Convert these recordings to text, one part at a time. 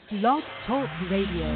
Blog Talk Radio.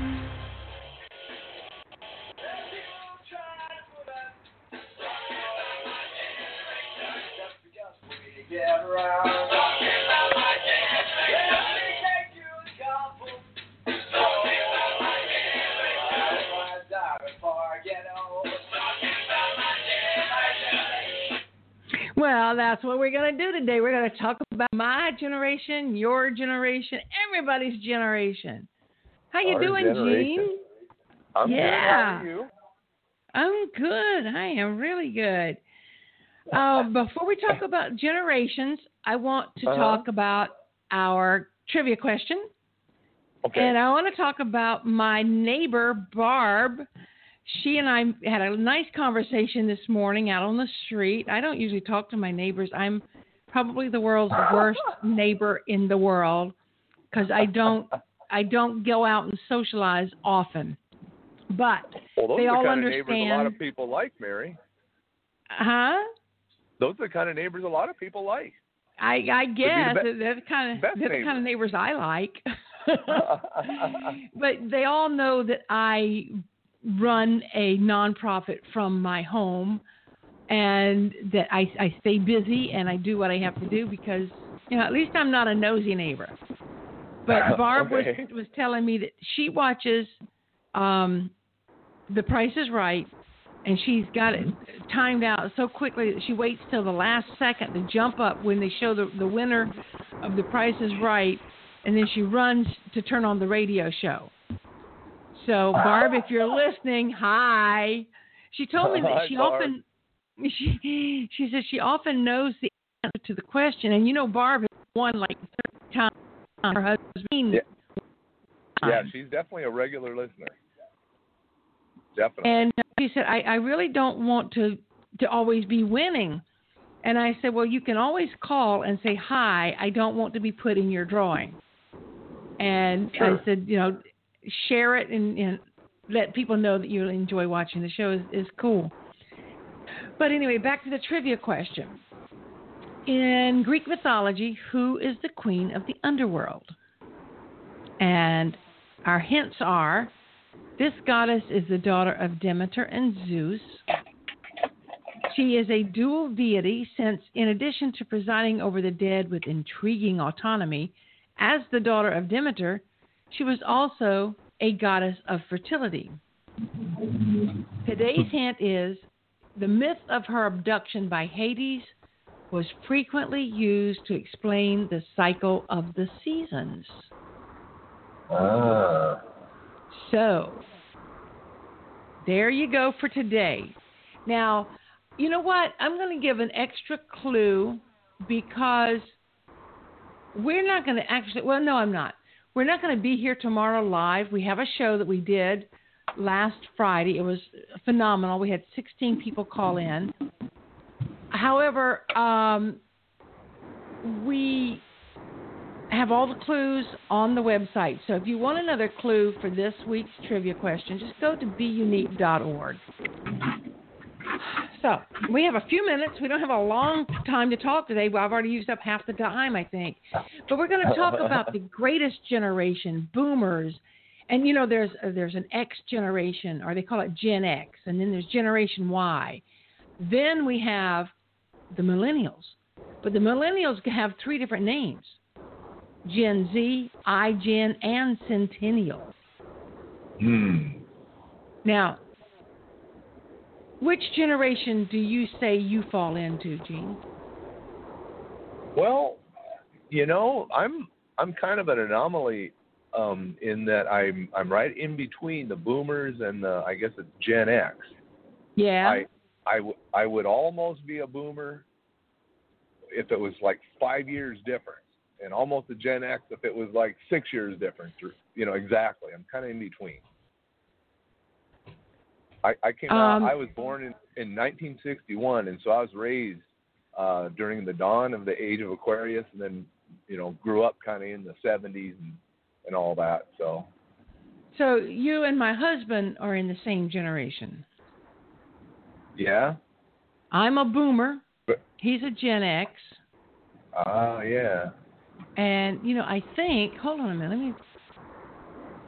Well, that's what we're going to do today. We're going to talk about my generation, your generation, everybody's generation. How you doing, Gene? I'm good. How are you? I'm good. I am really good. Before we talk about generations, I want to talk about our trivia question. Okay. And I want to talk about my neighbor, Barb. She and I had a nice conversation this morning out on the street. I don't usually talk to my neighbors. I'm probably the world's worst neighbor in the world because I don't go out and socialize often. But they all understand. Those are the kind of neighbors a lot of people like, Mary. Huh? Those are the kind of neighbors a lot of people like. I guess they're the kind of neighbors I like. But they all know that I run a nonprofit from my home and that I stay busy and I do what I have to do because, at least I'm not a nosy neighbor. But Barb was telling me that she watches The Price is Right, and she's got it timed out so quickly that she waits till the last second to jump up when they show the winner of The Price is Right, and then she runs to turn on the radio show. So, Barb, if you're listening, hi. She told me that she says she often knows the answer to the question. And, Barb has won like 30 times on her husband's. Yeah, she's definitely a regular listener. Definitely. And she said, I really don't want to always be winning. And I said, well, you can always call and say, hi, I don't want to be put in your drawing. And sure. I said, share it and let people know that you enjoy watching the show is cool. But anyway, back to the trivia question. In Greek mythology, who is the queen of the underworld? And our hints are, this goddess is the daughter of Demeter and Zeus. She is a dual deity since, in addition to presiding over the dead with intriguing autonomy, as the daughter of Demeter, she was also a goddess of fertility. Today's hint is the myth of her abduction by Hades was frequently used to explain the cycle of the seasons. So, there you go for today. Now, you know what? I'm going to give an extra clue because we're not going to actually, well, no, I'm not. We're not going to be here tomorrow live. We have a show that we did last Friday. It was phenomenal. We had 16 people call in. However, we have all the clues on the website. So if you want another clue for this week's trivia question, just go to beunique.org. So we have a few minutes. We don't have a long time to talk today. I've already used up half the time, I think. But we're going to talk about the greatest generation, boomers. And, there's an X generation, or they call it Gen X. And then there's Generation Y. Then we have the millennials. But the millennials have three different names. Gen Z, iGen, and Centennial. Now, which generation do you say you fall into, Gene? Well, I'm kind of an anomaly in that I'm right in between the boomers and I guess it's Gen X. Yeah. I would almost be a boomer if it was like 5 years difference, and almost a Gen X if it was like 6 years difference. Exactly. I'm kind of in between. I came out. I was born in 1961, and so I was raised during the dawn of the age of Aquarius, and then grew up kind of in the 70s and all that. So you and my husband are in the same generation. Yeah. I'm a boomer. He's a Gen X. Yeah. And I think. Hold on a minute.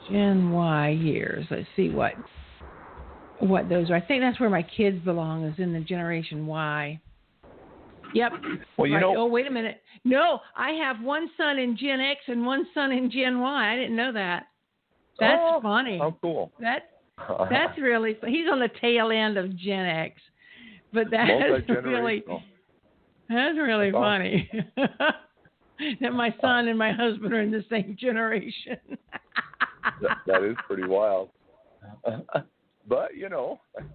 Gen Y years. Let's see what those are. I think that's where my kids belong, is in the Generation Y. Yep. Well, you know. Oh, wait a minute. No, I have one son in Gen X and one son in Gen Y. I didn't know that. That's funny. How cool. That's really. He's on the tail end of Gen X, but that's really funny. That my son and my husband are in the same generation. that is pretty wild. But you know.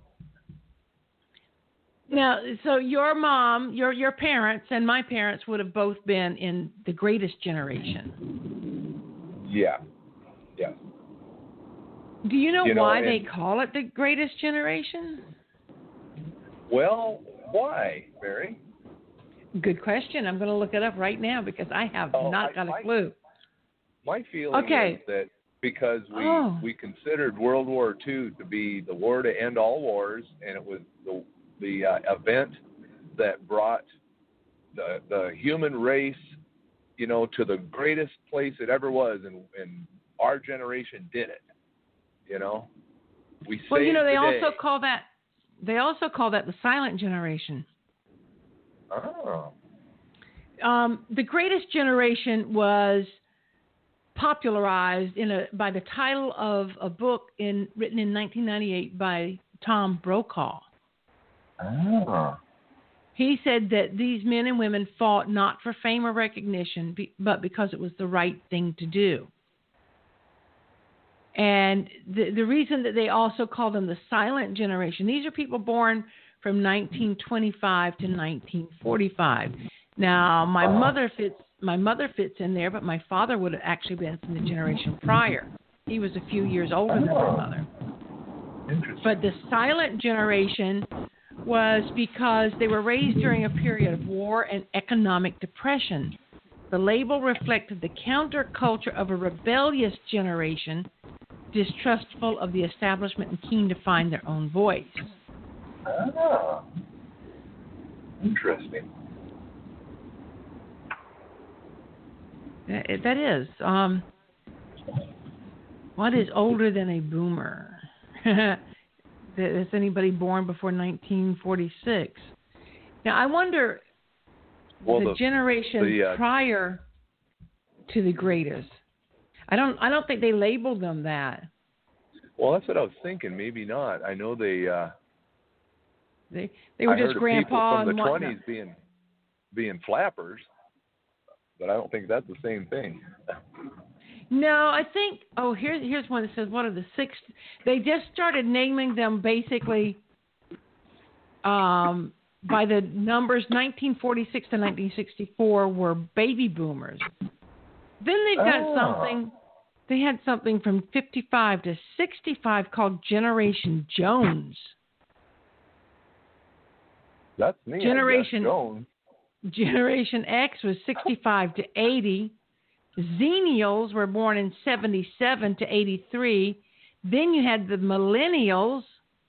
Now, so your mom, your parents, and my parents would have both been in the Greatest Generation. Yeah. Yeah. Do you know why they call it the Greatest Generation? Well, why, Mary? Good question. I'm going to look it up right now because I have not got a clue. My feeling is that because we considered World War II to be the war to end all wars, and it was the event that brought the human race, you know, to the greatest place it ever was, and our generation did it. You know, well, you know, they also call that the silent generation. Oh. The Greatest Generation was popularized by the title of a book written in 1998 by Tom Brokaw. Oh. He said that these men and women fought not for fame or recognition, but because it was the right thing to do. And the reason that they also call them the silent generation, these are people born from 1925 to 1945. Now, my mother fits in there, but my father would have actually been from the generation prior. He was a few years older than my mother. Interesting. But the silent generation was because they were raised during a period of war and economic depression. The label reflected the counterculture of a rebellious generation, distrustful of the establishment and keen to find their own voice. Ah, interesting. That is. What is older than a boomer? Is anybody born before 1946? Now, I wonder the generation prior to the greatest. I don't think they labeled them that. Well, that's what I was thinking. Maybe not. I know they were just grandpa from the and 20s being flappers, but I don't think that's the same thing. No, I think. Oh, here's one that says what are the six? They just started naming them basically by the numbers. 1946 to 1964 were baby boomers. Then they've got something. They had something from 55 to 65 called Generation Jones. That's me. Generation Jones. Generation X was 65 to 80. Xennials were born in 77 to 83. Then you had the Millennials,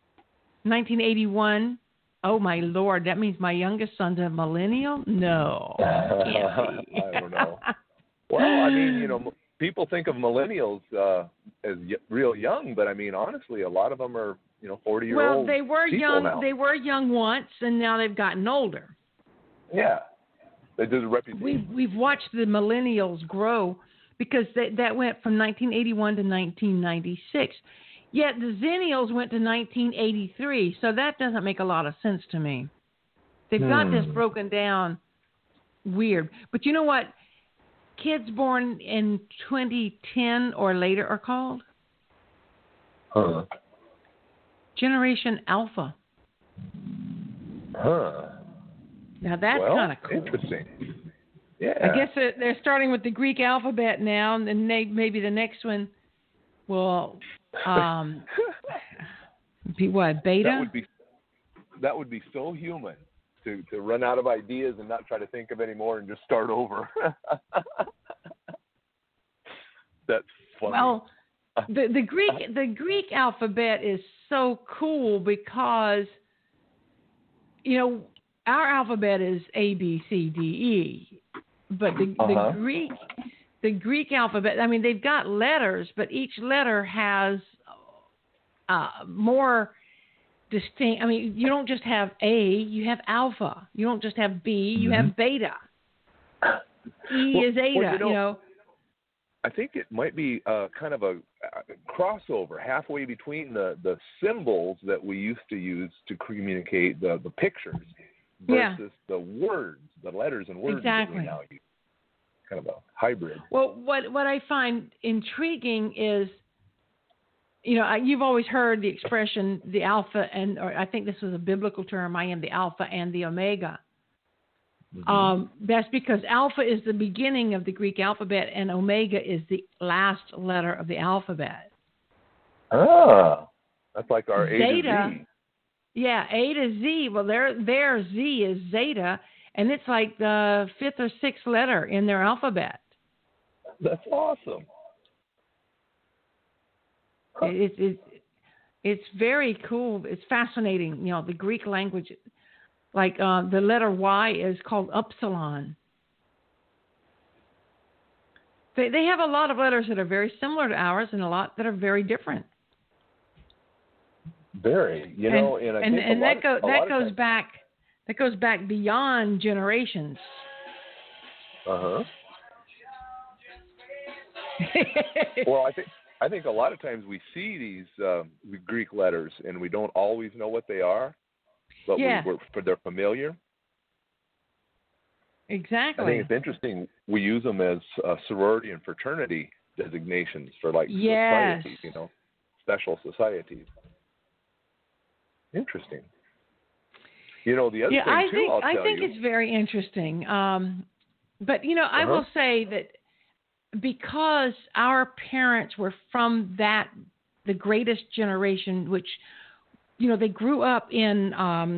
1981. Oh, my Lord. That means my youngest son's a millennial? No. Can't be. I don't know. Well, I mean, you know, people think of millennials as real young, but I mean, honestly, a lot of them are, 40-year-old. Well, they were young. Now. They were young once, and now they've gotten older. Yeah, they did a reputation. We've watched the millennials grow because that went from 1981 to 1996. Yet the Xennials went to 1983, so that doesn't make a lot of sense to me. They've got this broken down weird. But you know what? Kids born in 2010 or later are called? Huh. Generation Alpha. Huh. Now that's kind of cool. Interesting. Yeah. I guess they're starting with the Greek alphabet now, and then maybe the next one will be what, Beta? That would be so human to run out of ideas and not try to think of any more and just start over. That's funny. Well, the Greek alphabet is so cool because our alphabet is A B C D E, but the the Greek alphabet, I mean, they've got letters, but each letter has more distinct. I mean, you don't just have A, you have alpha. You don't just have B, you have beta. E is eta, you know. I think it might be kind of a crossover halfway between the symbols that we used to use to communicate the pictures versus the words, the letters and words that we now use. Kind of a hybrid. Well, what I find intriguing is, you know, you've always heard the expression the alpha or I think this was a biblical term. I am the alpha and the omega. That's because alpha is the beginning of the Greek alphabet and omega is the last letter of the alphabet. Ah, that's like our A Zeta, to Z. Yeah, A to Z. Well, their Z is zeta, and it's like the fifth or sixth letter in their alphabet. That's awesome. Huh. It's very cool. It's fascinating. You know, the Greek language, like the letter Y is called upsilon. They have a lot of letters that are very similar to ours and a lot that are very different. Very, you know, and that goes back beyond generations. Well, I think a lot of times we see these Greek letters and we don't always know what they are, but they're familiar. Exactly. I think it's interesting. We use them as sorority and fraternity designations for like societies, you know, special societies. Interesting. You know, the other thing too, I think it's very interesting. But, you know, I will say that because our parents were from the greatest generation, which, you know, they grew up in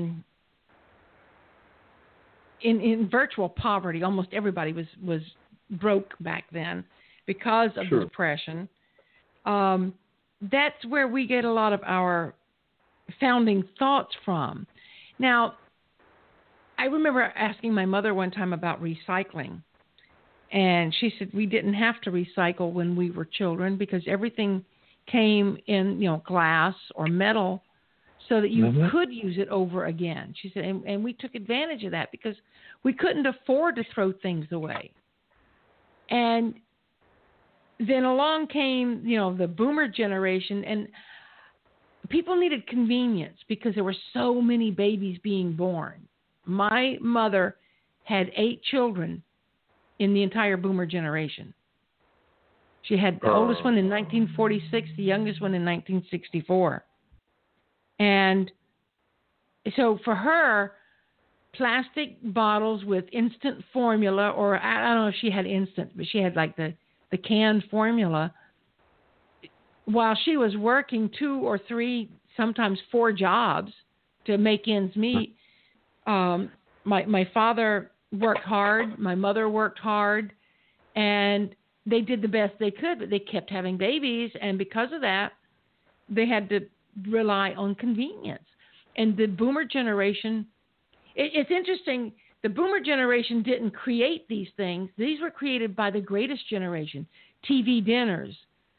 virtual poverty. Almost everybody was broke back then because of the Depression. That's where we get a lot of our founding thoughts from. Now, I remember asking my mother one time about recycling, and she said we didn't have to recycle when we were children because everything came in, you know, glass or metal so that you could use it over again. She said, and we took advantage of that because we couldn't afford to throw things away. And then along came, you know, the boomer generation, and people needed convenience because there were so many babies being born. My mother had 8 children in the entire boomer generation. She had the oldest one in 1946, the youngest one in 1964. And so for her, plastic bottles with instant formula, or I don't know if she had instant, but she had like the canned formula, while she was working 2 or 3, sometimes 4 jobs to make ends meet. My father worked hard, my mother worked hard, and they did the best they could, but they kept having babies, and because of that, they had to rely on convenience. And the boomer generation, it's interesting, the boomer generation didn't create these things. These were created by the greatest generation, TV dinners,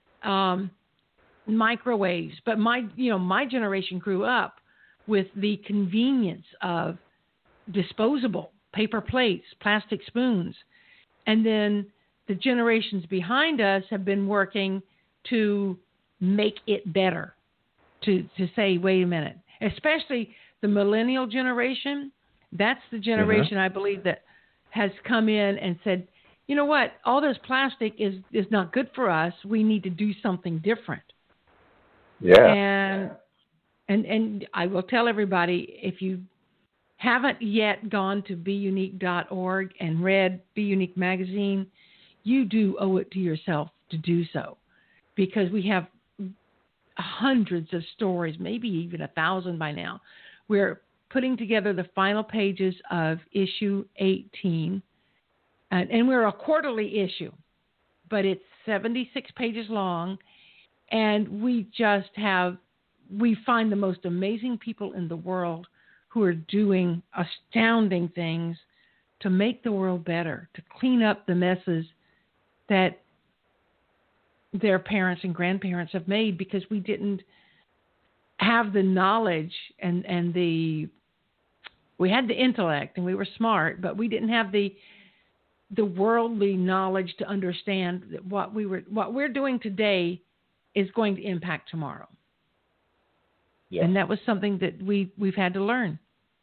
microwaves. But my generation grew up with the convenience of disposable paper plates, plastic spoons. And then the generations behind us have been working to make it better, to say, wait a minute, especially the millennial generation. That's the generation I believe that has come in and said, you know what, all this plastic is not good for us. We need to do something different. Yeah. And I will tell everybody, if you haven't yet gone to BeUnique.org and read Be Unique magazine, you do owe it to yourself to do so, because we have hundreds of stories, maybe even 1,000 by now. We're putting together the final pages of issue 18, and we're a quarterly issue, but it's 76 pages long, and we find the most amazing people in the world who are doing astounding things to make the world better, to clean up the messes that their parents and grandparents have made, because we didn't have the knowledge and we had the intellect and we were smart, but we didn't have the worldly knowledge to understand that what we're doing today is going to impact tomorrow. Yeah. And that was something that we've had to learn.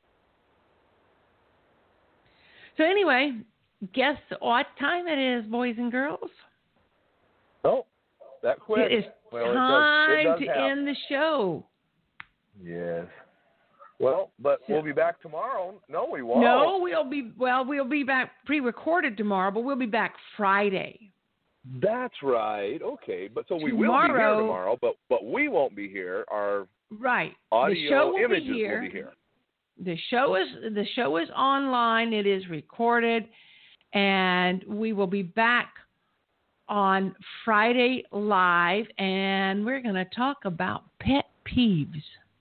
So anyway, guess what time it is, boys and girls? Oh, that quick. It is time to end the show. Yes. Well, but we'll be back tomorrow. No, we won't. No, we'll be back pre-recorded tomorrow, but we'll be back Friday. That's right. Okay, but so we will be here tomorrow, but we won't be here. Our audio images will be here. The show is online. It is recorded, and we will be back on Friday live, and we're going to talk about pet peeves.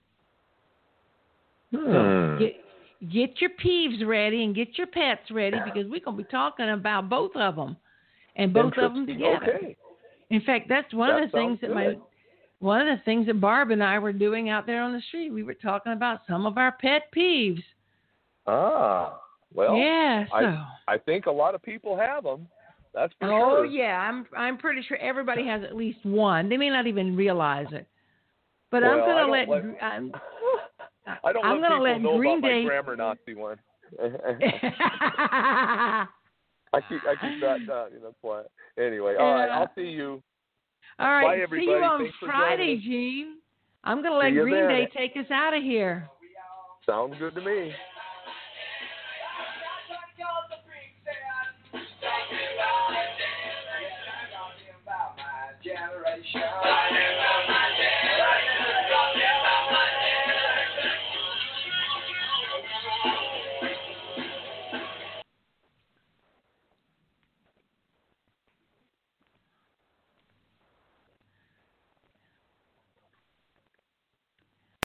So get your peeves ready and get your pets ready, because we're going to be talking about both of them and both of them together. Okay. In fact, that's one of the things that Barb and I were doing out there on the street. We were talking about some of our pet peeves. Ah, well, yeah. So I think a lot of people have them. That's for sure. Oh yeah, I'm pretty sure everybody has at least one. They may not even realize it. But well, I'm going to let I don't I'm want people let to know Green about Day... my grammar Nazi one. I keep that down. That's why. Anyway, all right. I'll see you. All right. Bye, everybody. See you on Thanks for Friday, Gene. I'm going to let Green Day take us out of here. Sounds good to me. Generation.